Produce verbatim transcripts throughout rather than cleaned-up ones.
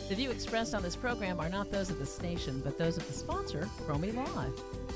The view expressed on this program are not those of the station, but those of the sponsor, Cromie Law.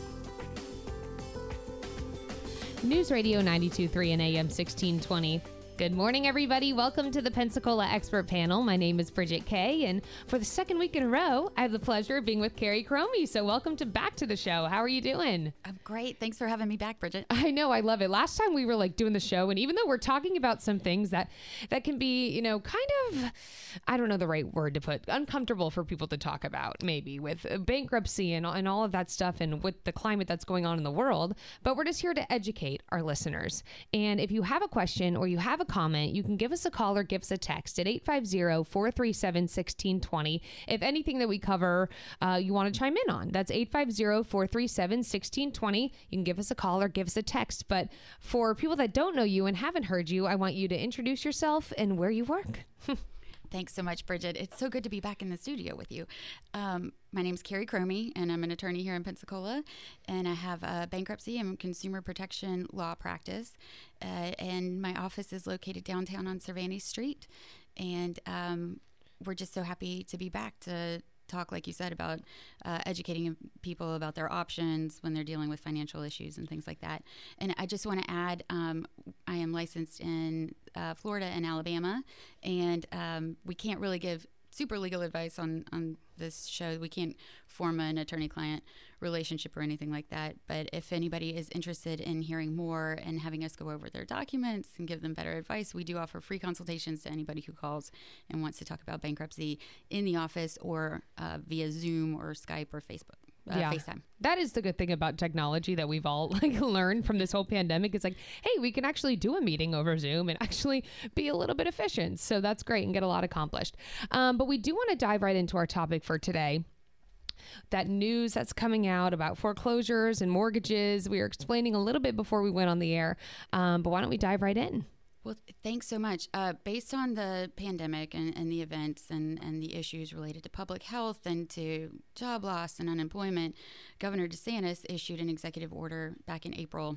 News Radio ninety-two point three and A M sixteen twenty. Good morning, everybody. Welcome to the Pensacola Expert Panel. My name is Bridget Kay, and for the second week in a row, I have the pleasure of being with Carrie Cromie. So welcome to back to the show. How are you doing? I'm great. Thanks for having me back, Bridget. I know. I love it. Last time we were like doing the show, and even though we're talking about some things that that can be, you know, kind of, I don't know the right word to put, uncomfortable for people to talk about, maybe with bankruptcy and, and all of that stuff and with the climate that's going on in the world. But we're just here to educate our listeners. And if you have a question or you have a comment, you can give us a call or give us a text at eight five zero, four three seven, one six two zero. If anything that we cover uh, you want to chime in on, that's eight five zero, four three seven, one six two zero. You can give us a call or give us a text. But for people that don't know you and haven't heard you, I want you to introduce yourself and where you work. Thanks so much, Bridget. It's so good to be back in the studio with you. Um, my name's Carrie Cromie, and I'm an attorney here in Pensacola, and I have a bankruptcy and consumer protection law practice, uh, and my office is located downtown on Cervantes Street, and um, we're just so happy to be back to talk, like you said, about uh, educating people about their options when they're dealing with financial issues and things like that. And I just want to add, um, I am licensed in uh, Florida and Alabama, and um, we can't really give super legal advice on, on this show. We can't form an attorney-client relationship or anything like that. But if anybody is interested in hearing more and having us go over their documents and give them better advice, we do offer free consultations to anybody who calls and wants to talk about bankruptcy in the office or uh, via Zoom or Skype or Facebook. Uh, yeah. FaceTime. That is the good thing about technology that we've all like learned from this whole pandemic. It's like, hey, we can actually do a meeting over Zoom and actually be a little bit efficient. So that's great and get a lot accomplished. Um, but we do want to dive right into our topic for today. That news that's coming out about foreclosures and mortgages. We were explaining a little bit before we went on the air. Um, but why don't we dive right in? Well, thanks so much. Uh, based on the pandemic and, and the events and, and the issues related to public health and to job loss and unemployment, Governor DeSantis issued an executive order back in April,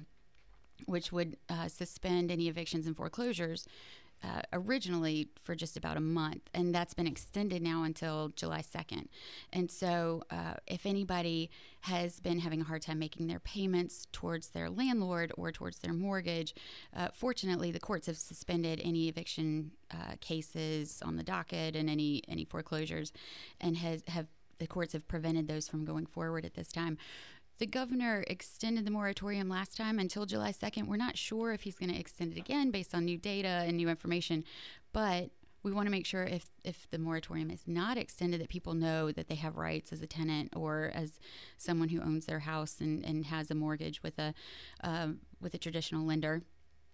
which would uh, suspend any evictions and foreclosures uh, originally for just about a month. And that's been extended now until July second. And so uh, if anybody has been having a hard time making their payments towards their landlord or towards their mortgage, uh, fortunately, the courts have suspended any eviction uh, cases on the docket and any, any foreclosures, and has have the courts have prevented those from going forward at this time. The governor extended the moratorium last time until July second. We're not sure if he's going to extend it again based on new data and new information, but we want to make sure if, if the moratorium is not extended that people know that they have rights as a tenant or as someone who owns their house and, and has a mortgage with a uh, with a traditional lender.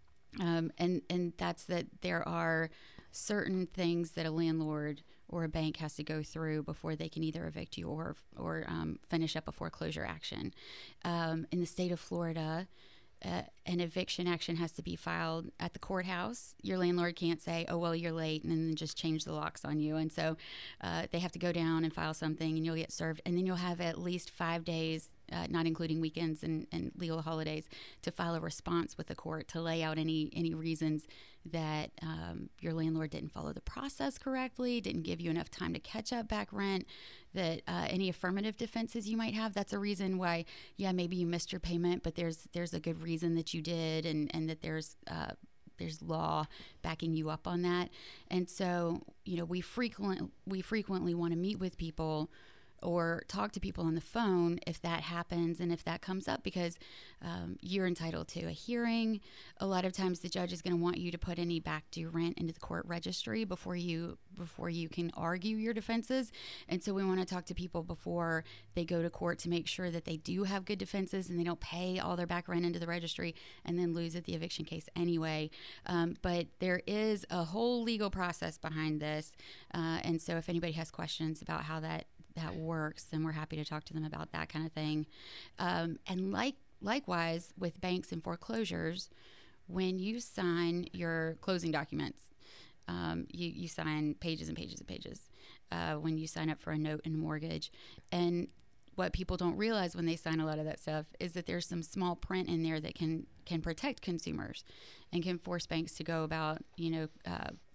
Um, and, and that's that there are certain things that a landlord or a bank has to go through before they can either evict you or or um, finish up a foreclosure action. Um, in the state of Florida, uh, an eviction action has to be filed at the courthouse. Your landlord can't say, oh, well, you're late, and then just change the locks on you. And so uh, they have to go down and file something, and you'll get served. And then you'll have at least five days, uh, not including weekends and, and legal holidays, to file a response with the court to lay out any any reasons that um, your landlord didn't follow the process correctly, didn't give you enough time to catch up back rent, that uh, any affirmative defenses you might have. That's a reason why, yeah, maybe you missed your payment, but there's there's a good reason that you did, and, and that there's uh, there's law backing you up on that. And so, you know, we frequent we frequently want to meet with people or talk to people on the phone if that happens and if that comes up, because um, you're entitled to a hearing. A lot of times the judge is going to want you to put any back due rent into the court registry before you before you can argue your defenses. And so we want to talk to people before they go to court to make sure that they do have good defenses and they don't pay all their back rent into the registry and then lose at the eviction case anyway. Um, but there is a whole legal process behind this. Uh, and so if anybody has questions about how that that works, then we're happy to talk to them about that kind of thing. Um, and like likewise with banks and foreclosures, when you sign your closing documents, um, you, you sign pages and pages and pages uh, when you sign up for a note and a mortgage. And what people don't realize when they sign a lot of that stuff is that there's some small print in there that can can protect consumers and can force banks to go about, you know, uh,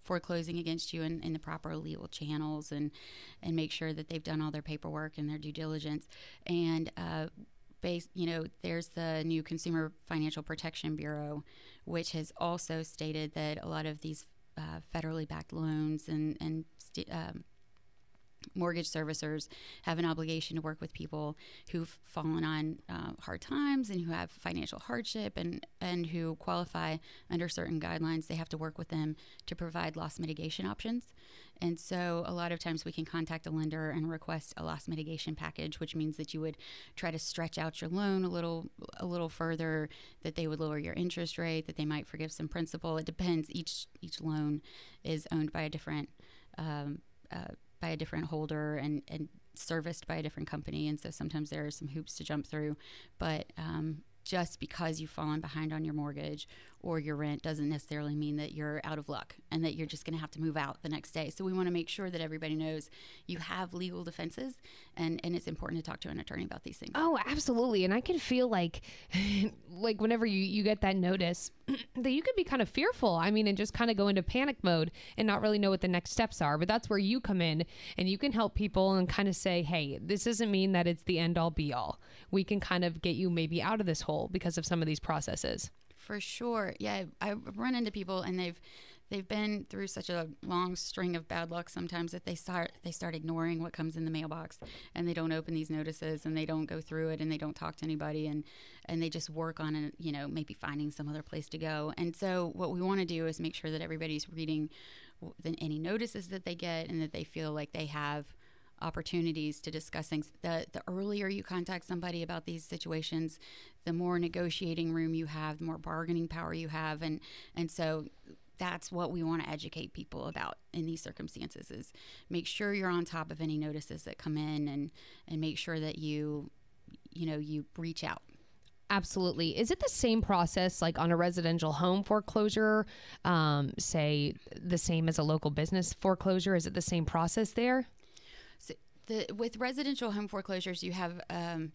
foreclosing against you in, in the proper legal channels, and and make sure that they've done all their paperwork and their due diligence. And uh, base, you know, there's the new Consumer Financial Protection Bureau, which has also stated that a lot of these uh, federally backed loans and and st- um, mortgage servicers have an obligation to work with people who've fallen on uh, hard times and who have financial hardship and, and who qualify under certain guidelines. They have to work with them to provide loss mitigation options. And so a lot of times we can contact a lender and request a loss mitigation package, which means that you would try to stretch out your loan a little a little further, that they would lower your interest rate, that they might forgive some principal. It depends. Each each loan is owned by a different um, uh, by a different holder and, and serviced by a different company. And so sometimes there are some hoops to jump through. But um, just because you've fallen behind on your mortgage or your rent doesn't necessarily mean that you're out of luck and that you're just going to have to move out the next day. So we want to make sure that everybody knows you have legal defenses, and, and it's important to talk to an attorney about these things. Oh, absolutely. And I can feel like, like whenever you, you get that notice that you could be kind of fearful. I mean, and just kind of go into panic mode and not really know what the next steps are. But that's where you come in and you can help people and kind of say, hey, this doesn't mean that it's the end all be all. We can kind of get you maybe out of this hole because of some of these processes. For sure. Yeah, I run into people and they've they've been through such a long string of bad luck sometimes that they start they start ignoring what comes in the mailbox, and they don't open these notices, and they don't go through it, and they don't talk to anybody, and and they just work on it, you know, maybe finding some other place to go. And so what we want to do is make sure that everybody's reading any notices that they get, and that they feel like they have opportunities to discuss things. The the earlier you contact somebody about these situations, the more negotiating room you have, the more bargaining power you have, and and so that's what we want to educate people about in these circumstances, is make sure you're on top of any notices that come in, and and make sure that you you know you reach out. Absolutely. Is it the same process like on a residential home foreclosure, um, say the same as a local business foreclosure? Is it the same process there? So the with residential home foreclosures, you have, um,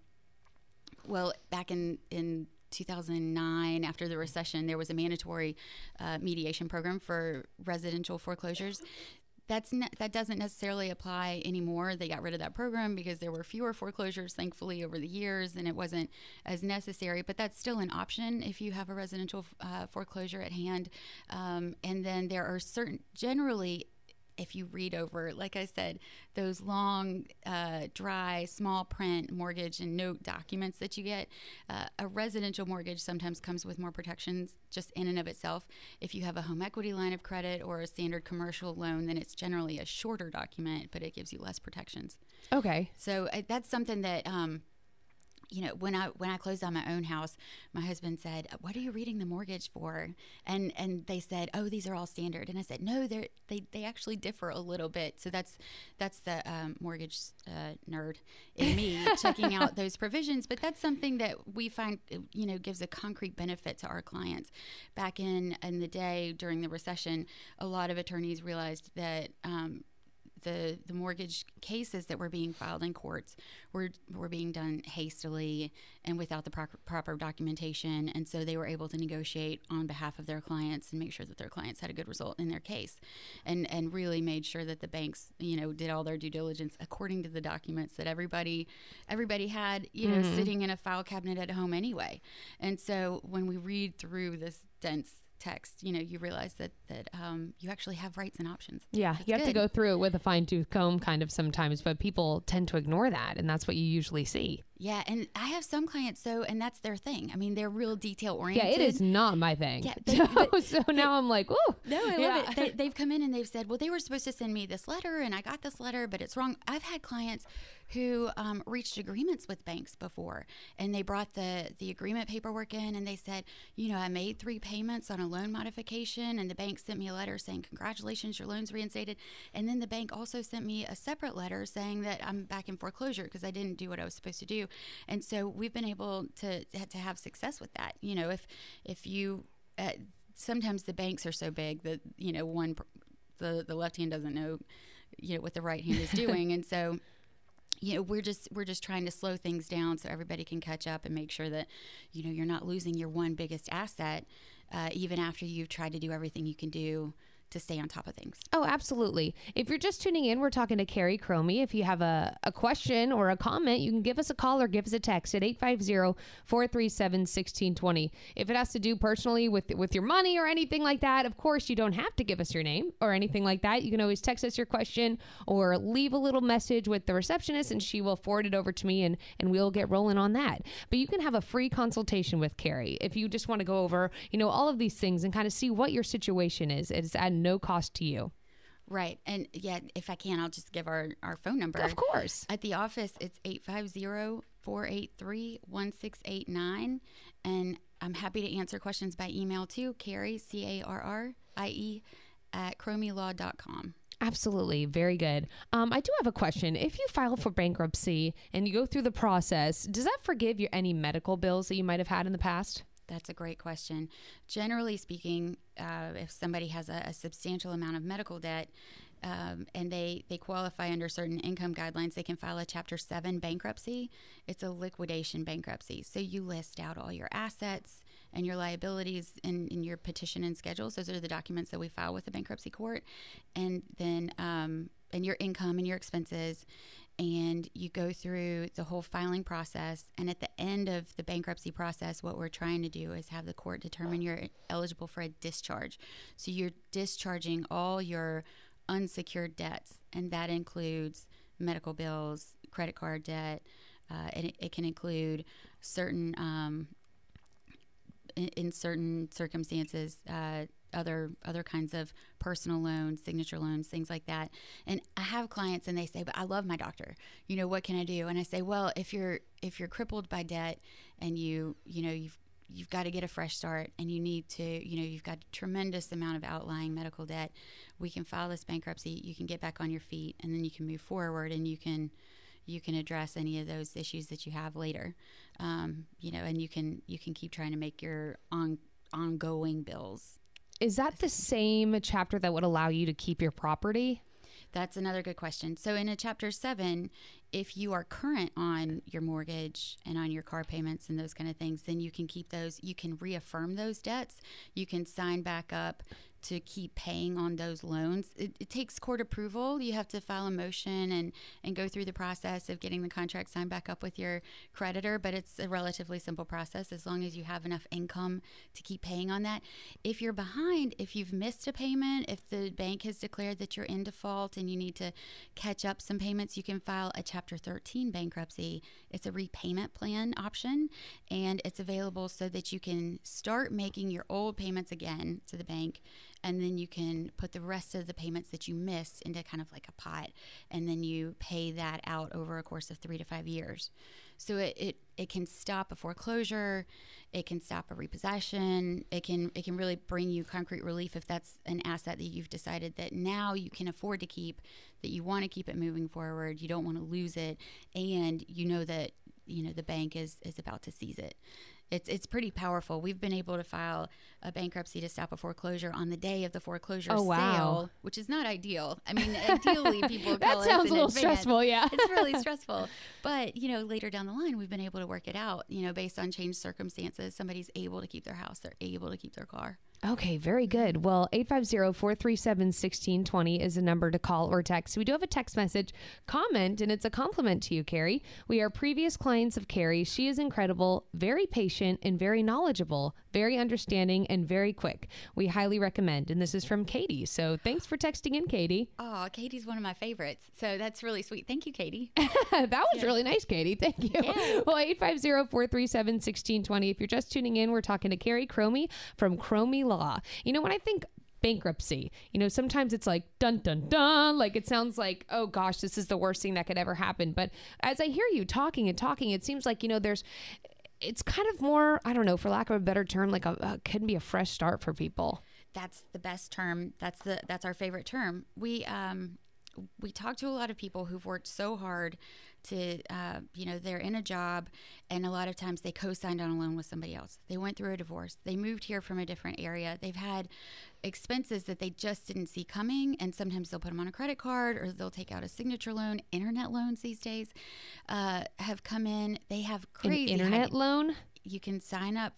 well, back in, in two thousand nine, after the recession, there was a mandatory uh, mediation program for residential foreclosures. That's ne- that doesn't necessarily apply anymore. They got rid of that program because there were fewer foreclosures, thankfully, over the years, and it wasn't as necessary. But that's still an option if you have a residential uh, foreclosure at hand. Um, and then there are certain, generally, if you read over, like I said, those long, uh, dry, small print mortgage and note documents that you get, uh, a residential mortgage sometimes comes with more protections just in and of itself. If you have a home equity line of credit or a standard commercial loan, then it's generally a shorter document, but it gives you less protections. Okay. So uh, that's something that, um, you know, when I when I closed on my own house, my husband said, "What are you reading the mortgage for?" And and they said, "Oh, these are all standard." And I said, "No, they they they actually differ a little bit." So that's that's the um, mortgage uh, nerd in me checking out those provisions. But that's something that we find, you know, gives a concrete benefit to our clients. Back in in the day during the recession, a lot of attorneys realized that. Um, The, the mortgage cases that were being filed in courts were were being done hastily and without the pro- proper documentation, and so they were able to negotiate on behalf of their clients and make sure that their clients had a good result in their case, and and really made sure that the banks, you know, did all their due diligence according to the documents that everybody everybody had, you know, mm-hmm. sitting in a file cabinet at home anyway. And so when we read through this dense text, you know, you realize that that um, you actually have rights and options. Yeah, that's you have good. to go through it with a fine tooth comb kind of sometimes, but people tend to ignore that, and that's what you usually see. Yeah, and I have some clients, so, and that's their thing. I mean, they're real detail oriented. Yeah, it is not my thing. Yeah, they, so, but, so now I'm like, ooh. No, I yeah. love it. They, they've come in and they've said, well, they were supposed to send me this letter, and I got this letter, but it's wrong. I've had clients who um, reached agreements with banks before, and they brought the, the agreement paperwork in, and they said, you know, I made three payments on a loan modification, and the bank sent me a letter saying, congratulations, your loan's reinstated. And then the bank also sent me a separate letter saying that I'm back in foreclosure because I didn't do what I was supposed to do. And so we've been able to to have success with that. You know, if if you uh, sometimes the banks are so big that, you know, one the the left hand doesn't know, you know, what the right hand is doing, and so, you know, we're just we're just trying to slow things down so everybody can catch up and make sure that, you know, you're not losing your one biggest asset, uh, even after you've tried to do everything you can do to stay on top of things. Oh, absolutely. If you're just tuning in, we're talking to Carrie Cromie. If you have a, a question or a comment, you can give us a call or give us a text at eight five zero, four three seven, one six two zero. If it has to do personally with with your money or anything like that, of course, you don't have to give us your name or anything like that. You can always text us your question or leave a little message with the receptionist and she will forward it over to me and, and we'll get rolling on that. But you can have a free consultation with Carrie if you just want to go over, you know, all of these things and kind of see what your situation is. It's at no cost to you. Right. And yeah, if I can, I'll just give our, our phone number. Of course. At the office, it's eight five zero, four eight three, one six eight nine. And I'm happy to answer questions by email too. Carrie, C A R R I E, at cromie law dot com. Absolutely. Very good. Um, I do have a question. If you file for bankruptcy and you go through the process, does that forgive you any medical bills that you might have had in the past? That's a great question. Generally speaking, uh, if somebody has a, a substantial amount of medical debt um, and they, they qualify under certain income guidelines, they can file a Chapter seven bankruptcy. It's a liquidation bankruptcy. So you list out all your assets and your liabilities in, in your petition and schedules. Those are the documents that we file with the bankruptcy court. And then um, and your income and your expenses. And you go through the whole filing process. And at the end of the bankruptcy process, what we're trying to do is have the court determine you're eligible for a discharge. So you're discharging all your unsecured debts, and that includes medical bills, credit card debt, uh, and it, it can include certain, um, in, in certain circumstances, uh, other other kinds of personal loans, signature loans, things like that. And I have clients and they say, but I love my doctor. You know, what can I do? And I say, well, if you're if you're crippled by debt and you, you know, you've you've got to get a fresh start and you need to, you know, you've got a tremendous amount of outlying medical debt, we can file this bankruptcy, you can get back on your feet, and then you can move forward and you can you can address any of those issues that you have later. Um, you know, and you can you can keep trying to make your on ongoing bills. Is that the same chapter that would allow you to keep your property? That's another good question. So in a Chapter seven, if you are current on your mortgage and on your car payments and those kind of things, then you can keep those. You can reaffirm those debts. You can sign back up to keep paying on those loans. It, it takes court approval. You have to file a motion and, and go through the process of getting the contract signed back up with your creditor, but it's a relatively simple process as long as you have enough income to keep paying on that. If you're behind, if you've missed a payment, if the bank has declared that you're in default and you need to catch up some payments, you can file a Chapter thirteen bankruptcy. It's a repayment plan option, and it's available so that you can start making your old payments again to the bank, and then you can put the rest of the payments that you missed into kind of like a pot, and then you pay that out over a course of three to five years. So it, it, it can stop a foreclosure, it can stop a repossession, it can it can really bring you concrete relief if that's an asset that you've decided that now you can afford to keep, that you want to keep it moving forward, you don't want to lose it, and you know that you know the bank is is about to seize it. It's it's pretty powerful. We've been able to file a bankruptcy to stop a foreclosure on the day of the foreclosure oh, wow. sale, which is not ideal. I mean, ideally, people that call sounds us in a little advance. stressful. Yeah, It's really stressful. But you know, later down the line, we've been able to work it out. You know, based on changed circumstances, somebody's able to keep their house, they're able to keep their car. Okay, very good. Well, eight five zero, four three seven, one six two zero is a number to call or text. We do have a text message comment, and it's a compliment to you, Carrie. We are previous clients of Carrie. She is incredible, very patient, and very knowledgeable, very understanding, and very quick. We highly recommend. And this is from Katie. So thanks for texting in, Katie. Oh, Katie's one of my favorites. So that's really sweet. Thank you, Katie. That was Yeah. really nice, Katie. Thank you. Yeah. Well, eight five zero, four three seven, one six two zero. If you're just tuning in, we're talking to Carrie Cromie from Cromie Law. You know, when I think bankruptcy, you know, sometimes it's like dun dun dun, like it sounds like, oh gosh, this is the worst thing that could ever happen. But as I hear you talking and talking, it seems like, you know, there's it's kind of more, I don't know, for lack of a better term, like a, a can be a fresh start for people. That's the best term. That's the that's our favorite term. We um we talk to a lot of people who've worked so hard to, uh, you know, they're in a job, and a lot of times they co-signed on a loan with somebody else. They went through a divorce. They moved here from a different area. They've had expenses that they just didn't see coming, and sometimes they'll put them on a credit card or they'll take out a signature loan. Internet loans these days uh, have come in. They have crazy An internet high- loan? You can sign up for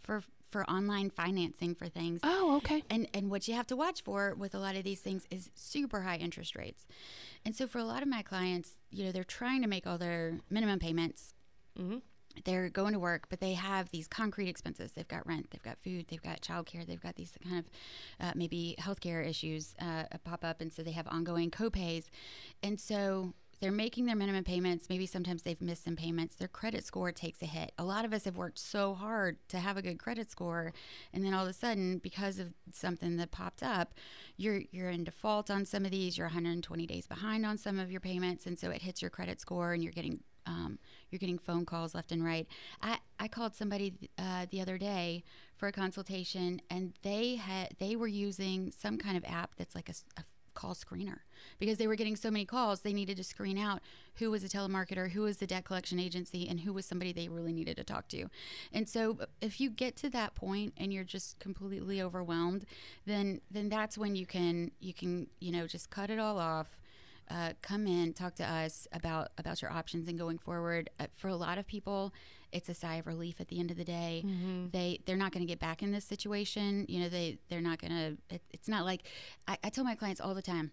for online financing for things. Oh, okay. And and what you have to watch for with a lot of these things is super high interest rates. And so for a lot of my clients, you know, they're trying to make all their minimum payments. Mm-hmm. They're going to work, but they have these concrete expenses. They've got rent, they've got food, they've got childcare, they've got these kind of uh, maybe healthcare issues uh, pop up. And so they have ongoing co-pays. And so they're making their minimum payments. Maybe sometimes they've missed some payments. Their credit score takes a hit. A lot of us have worked so hard to have a good credit score. And then all of a sudden, because of something that popped up, you're you're in default on some of these. You're one hundred twenty days behind on some of your payments. And so it hits your credit score and you're getting um, you're getting phone calls left and right. I, I called somebody uh, the other day for a consultation, and they had they were using some kind of app that's like a, a call screener, because they were getting so many calls. They needed to screen out who was a telemarketer, who was the debt collection agency, and who was somebody they really needed to talk to. And so if you get to that point and you're just completely overwhelmed, then then that's when you can you can you know just cut it all off. Uh, come in, talk to us about about your options and going forward. Uh, for a lot of people, it's a sigh of relief at the end of the day. Mm-hmm. They they're not going to get back in this situation. You know, they they're not going to. It, it's not like I, I tell my clients all the time.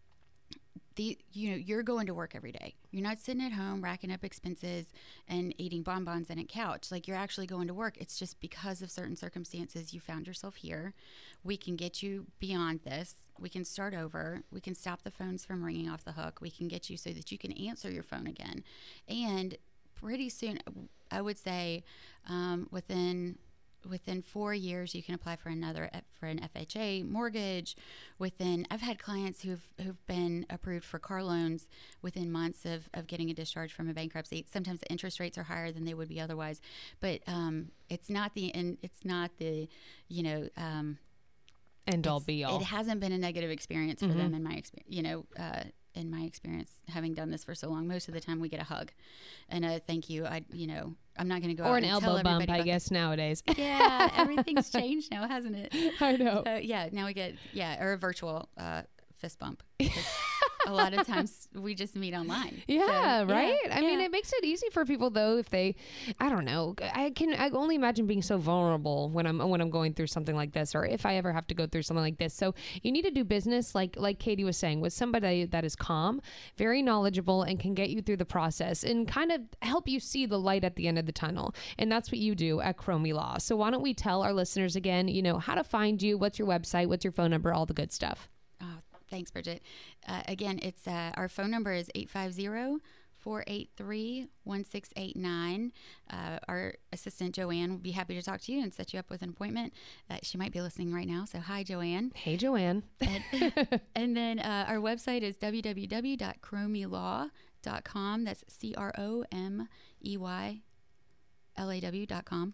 The you know you're going to work every day. You're not sitting at home racking up expenses and eating bonbons on a couch. Like, you're actually going to work. It's just because of certain circumstances you found yourself here. We can get you beyond this. We can start over. We can stop the phones from ringing off the hook. We can get you so that you can answer your phone again. And pretty soon, I would say um, within within four years, you can apply for another for an F H A mortgage. Within, I've had clients who've who've been approved for car loans within months of, of getting a discharge from a bankruptcy. Sometimes the interest rates are higher than they would be otherwise, but um, it's not the and it's not the you know. Um, End all be all. It hasn't been a negative experience for mm-hmm. them in my experience, you know, uh, in my experience, having done this for so long. Most of the time we get a hug and a thank you. I, you know, I'm not going to go or out an and elbow tell bump, I about guess, this. nowadays. Yeah, everything's changed now, hasn't it? I know. So, yeah, now we get, yeah, or a virtual uh, fist bump. A lot of times we just meet online. Yeah, so, right? Yeah, I yeah. mean, it makes it easy for people, though, if they, I don't know, I can I only imagine being so vulnerable when I'm when I'm going through something like this, or if I ever have to go through something like this. So you need to do business, like like Katie was saying, with somebody that is calm, very knowledgeable, and can get you through the process and kind of help you see the light at the end of the tunnel. And that's what you do at Cromie Law. So why don't we tell our listeners again, you know, how to find you, what's your website, what's your phone number, all the good stuff. Oh, thanks, Bridget. Uh, again, it's uh, our phone number is eight five zero, four eight three, one six eight nine. Uh, our assistant, Joanne, will be happy to talk to you and set you up with an appointment. Uh, she might be listening right now, so hi, Joanne. Hey, Joanne. And, and then uh, our website is w w w dot cromie law dot com. That's C R O M E Y L A W dot com.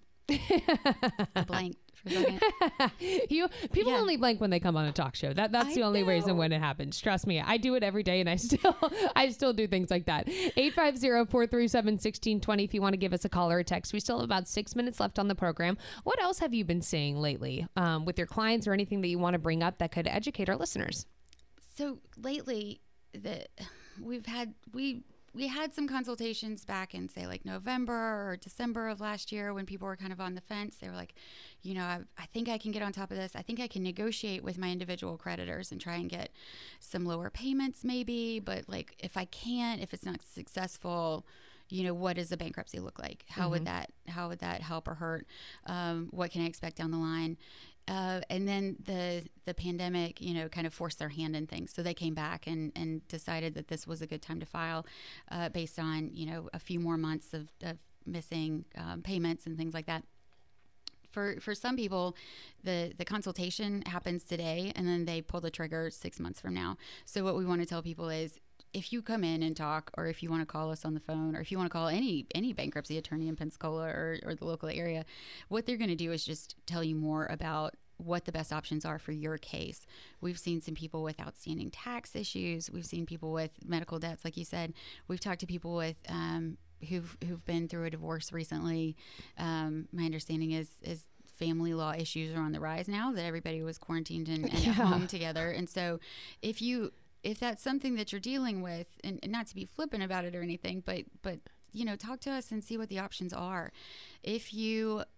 I blanked for a second. you people Yeah. only blank when they come on a talk show. That that's I the only know. reason when it happens. Trust me, I do it every day, and I still I still do things like that. eight five zero, four three seven, one six two zero if you want to give us a call or a text. We still have about six minutes left on the program. What else have you been seeing lately um, with your clients, or anything that you want to bring up that could educate our listeners? So lately, the we've had we. We had some consultations back in, say, like November or December of last year when people were kind of on the fence. They were like, you know, I, I think I can get on top of this. I think I can negotiate with my individual creditors and try and get some lower payments maybe. But, like, if I can't, if it's not successful, you know, what does the bankruptcy look like? How mm-hmm. would that how would that help or hurt? Um, what can I expect down the line? Uh, and then the the pandemic, you know, kind of forced their hand in things. So they came back and, and decided that this was a good time to file uh, based on, you know, a few more months of, of missing um, payments and things like that. For for some people, the, the consultation happens today and then they pull the trigger six months from now. So what we want to tell people is, if you come in and talk, or if you want to call us on the phone, or if you want to call any any bankruptcy attorney in Pensacola or, or the local area, what they're going to do is just tell you more about what the best options are for your case. We've seen some people with outstanding tax issues. We've seen people with medical debts, like you said. We've talked to people with um, who've who've been through a divorce recently. Um, my understanding is is family law issues are on the rise now that everybody was quarantined and, and yeah. at home together. And so if you if that's something that you're dealing with, and, and not to be flippant about it or anything, but but you know, talk to us and see what the options are. If you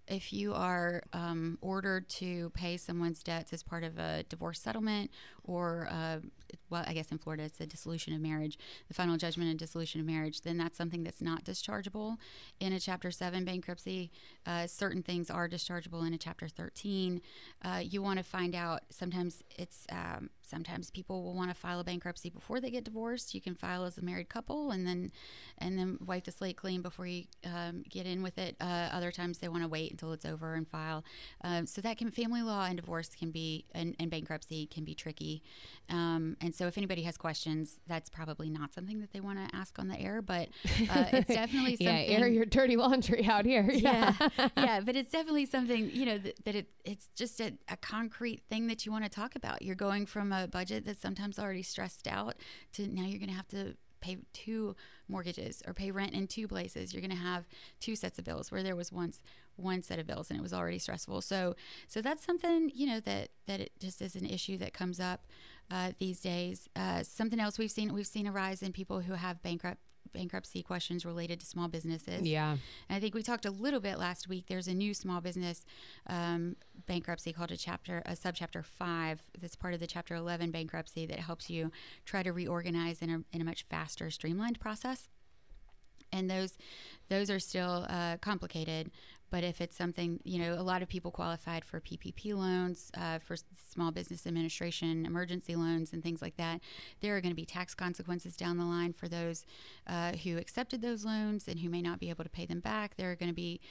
if you are um, ordered to pay someone's debts as part of a divorce settlement, or uh, well, I guess in Florida it's a dissolution of marriage, the final judgment and dissolution of marriage, then that's something that's not dischargeable in a Chapter seven bankruptcy. Uh, certain things are dischargeable in a Chapter thirteen. Uh, you want to find out. Sometimes it's um, sometimes people will want to file a bankruptcy before they get divorced. You can file as a married couple and then and then wipe the slate clean before you um, get in with it. Uh, other times they want to wait until it's over and file. Um, so that can family law and divorce can be and, and bankruptcy can be tricky. Um, and so if anybody has questions, that's probably not something that they want to ask on the air, but uh, it's definitely something. Yeah, air your dirty laundry out here. Yeah, yeah, yeah, but it's definitely something, you know, that, that it it's just a, a concrete thing that you want to talk about. You're going from a budget that's sometimes already stressed out to now you're going to have to pay two mortgages or pay rent in two places. You're going to have two sets of bills where there was once one set of bills and it was already stressful. So, so that's something, you know, that, that it just is an issue that comes up uh, these days. Uh, something else we've seen, we've seen a rise in people who have bankrupt bankruptcy questions related to small businesses. Yeah. And I think we talked a little bit last week. There's a new small business um, bankruptcy called a chapter, a subchapter five. That's part of the Chapter eleven bankruptcy that helps you try to reorganize in a, in a much faster, streamlined process. And those, those are still uh, complicated. But if it's something, you know, a lot of people qualified for P P P loans, uh, for small business administration, emergency loans, and things like that. There are going to be tax consequences down the line for those uh, who accepted those loans and who may not be able to pay them back. There are going to be,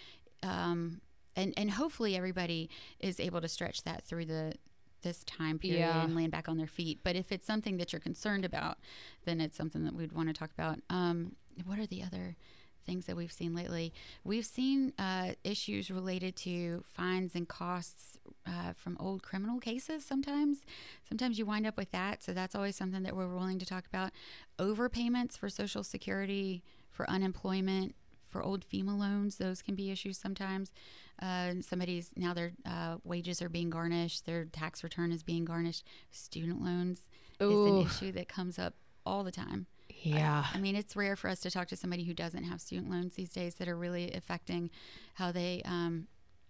um, and and hopefully everybody is able to stretch that through the this time period Yeah. and land back on their feet. But if it's something that you're concerned about, then it's something that we'd want to talk about. Um, what are the other things that we've seen lately? We've seen uh, issues related to fines and costs uh, from old criminal cases. Sometimes, sometimes you wind up with that. So that's always something that we're willing to talk about. Overpayments for Social Security, for unemployment, for old FEMA loans. Those can be issues sometimes. Uh, somebody's now their uh, wages are being garnished. Their tax return is being garnished. Student loans Ooh. is an issue that comes up all the time. Yeah. I mean, it's rare for us to talk to somebody who doesn't have student loans these days that are really affecting how they, um,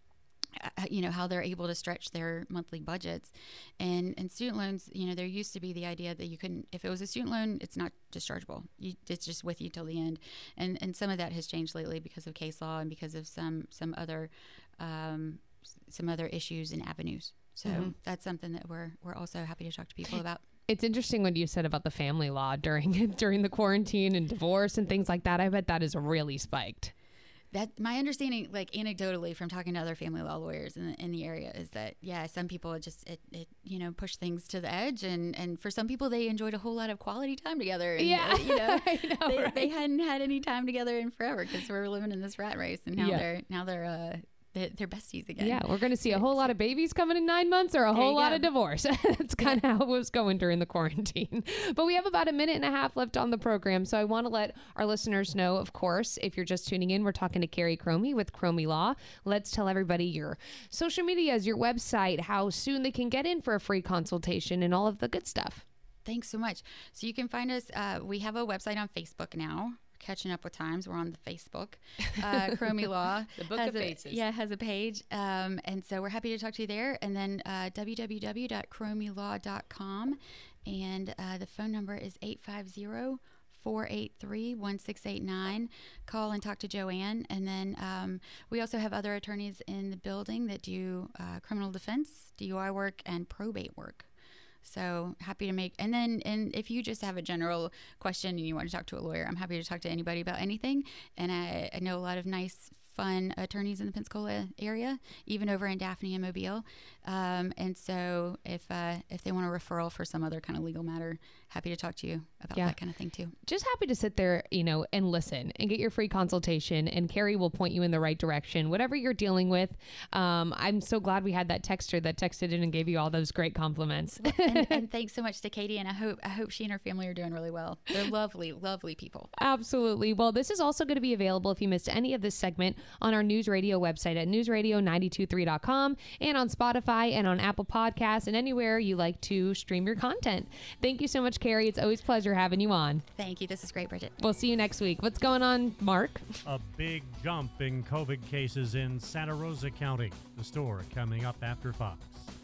uh, you know, how they're able to stretch their monthly budgets. And and student loans, you know, there used to be the idea that you couldn't, if it was a student loan, it's not dischargeable. You, it's just with you till the end. And and some of that has changed lately because of case law and because of some some other um, some other issues and avenues. So Mm-hmm. that's something that we're we're also happy to talk to people about. It's interesting what you said about the family law during during the quarantine and divorce and things like that. I bet that is really spiked. That my understanding, like anecdotally from talking to other family law lawyers in the, in the area, is that yeah, some people it just it, it you know push things to the edge, and, and for some people they enjoyed a whole lot of quality time together. And, Yeah, uh, you know, I know, they, right? they hadn't had any time together in forever because we're living in this rat race, and now Yeah. they're now they're uh they're, they're besties again. Yeah, we're going to see a whole lot of babies coming in nine months or a whole you lot go. of divorce. That's kind of how it was going during the quarantine. But we have about a minute and a half left on the program. So I want to let our listeners know, of course, if you're just tuning in, we're talking to Carrie Cromie with Cromie Law. Let's tell everybody your social medias, your website, how soon they can get in for a free consultation and all of the good stuff. Thanks so much. So you can find us. Uh, we have a website on Facebook now. Catching up with times. We're on the Facebook. Uh, Cromie Law. The Book has of a, Faces. Yeah, has a page. Um, and so we're happy to talk to you there. And then uh, w w w dot cromie law dot com. And uh, the phone number is eight five zero, four eight three, one six eight nine. Call and talk to Joanne. And then um, we also have other attorneys in the building that do uh, criminal defense, D U I work, and probate work. So happy to make, and then, and if you just have a general question and you want to talk to a lawyer, I'm happy to talk to anybody about anything. And I, I know a lot of nice, fun attorneys in the Pensacola area, even over in Daphne and Mobile. Um, and so if, uh, if they want a referral for some other kind of legal matter, happy to talk to you about Yeah. that kind of thing too. Just happy to sit there, you know, and listen and get your free consultation, and Carrie will point you in the right direction, whatever you're dealing with. Um, I'm so glad we had that texter that texted in and gave you all those great compliments. and, and thanks so much to Katie. And I hope, I hope she and her family are doing really well. They're lovely, lovely people. Absolutely. Well, this is also going to be available if you missed any of this segment on our News Radio website at news radio nine two three dot com and on Spotify and on Apple Podcasts and anywhere you like to stream your content. Thank you so much, much, Carrie. It's always a pleasure having you on. Thank you. This is great, Bridget. We'll see you next week. What's going on, Mark? A big jump in COVID cases in Santa Rosa County. The story coming up after Fox.